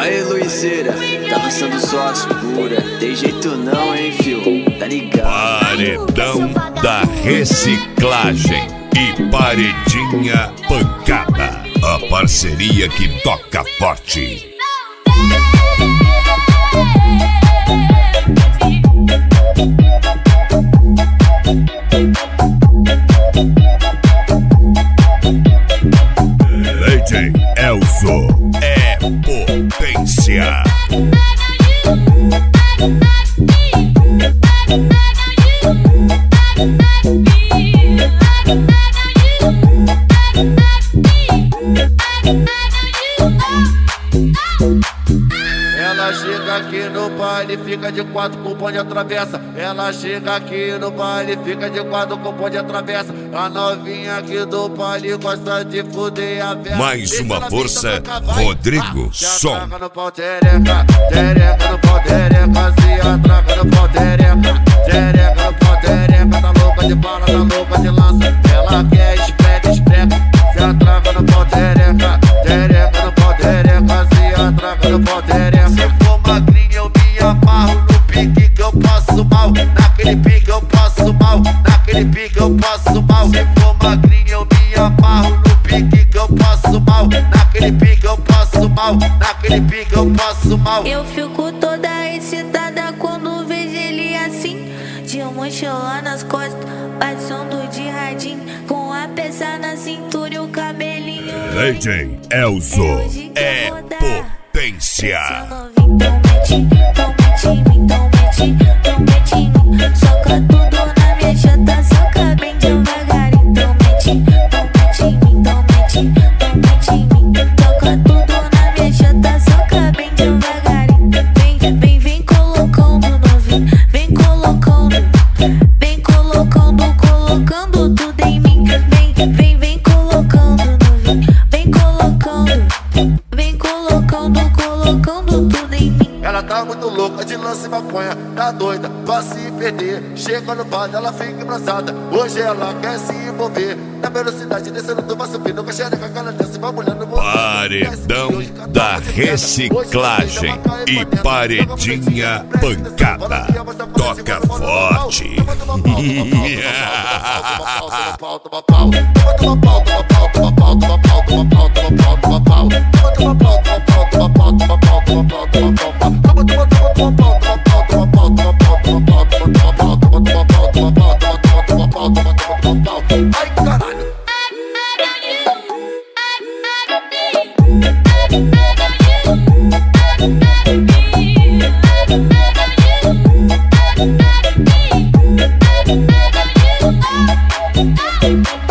Aí, Luizeira, tá lançando sócio pura. Tem jeito não, hein, fio? Tá ligado? Paredão da reciclagem e Paredinha Pancada. A parceria que toca forte. DJ Elzo é potência. Ela chega aqui no baile, fica de quatro com o bonde atravessa. Ela chega aqui no baile, fica de quatro com o bonde atravessa. A novinha aqui do baile gosta de fuder a velha. Mais uma força, Rodrigo Som. Atraca no pau, tereca, tereca no pau, tereca. Se atraca no pau, tereca, tereca no pau, tereca. Tá louca de bala, tá louca de lança. Ela quer espreca, espreca. Se atraca no pau, tereca, tereca no pau, tereca. Se atraca no pau, tereca. Se for magrinha eu me amarro no pique que eu passo mal. Naquele pique eu passo mal, naquele pique eu passo mal. Se for magrinha eu me amarro no pique que eu passo mal. Naquele pique eu passo mal, naquele pique eu passo mal. Eu fico toda excitada quando vejo ele assim, de mochila nas costas, passando de radinho, com a peça na cintura e o cabelinho. DJ Elzo é potência. Então mete, então mete em mim, então mete, então mete em mim. Soca tudo na minha chata, soca bem devagar. Então mete em mim, então mete, então mete em mim. Soca tudo na minha chata, soca bem devagar. Vem, vem, vem colocando novinho, vem colocando, vem colocando, colocando tudo em mim. Vem, vem, vem colocando novinho, vem colocando, vem colocando, colocando tudo em mim. Ela tá muito louca de lance e maconha, tá doida pra se perder. Chega no bar, ela fica embraçada. Hoje ela quer se envolver. Na velocidade descendo, tu vai subindo com a xereca, aquela dança, vai molhando. Paredão da reciclagem e Paredinha Pancada. Toca forte. Ai, caralho. Thank you.